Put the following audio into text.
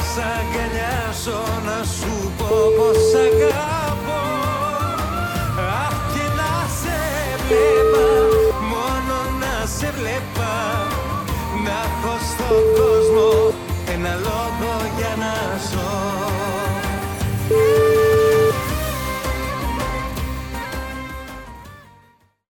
σ' αγκαλιάσω, να σου πω πως αγαπώ. Αχ, και να σε βλέπα, μόνο να σε βλέπα, να έχω στον κόσμο ένα λόγο για να ζω.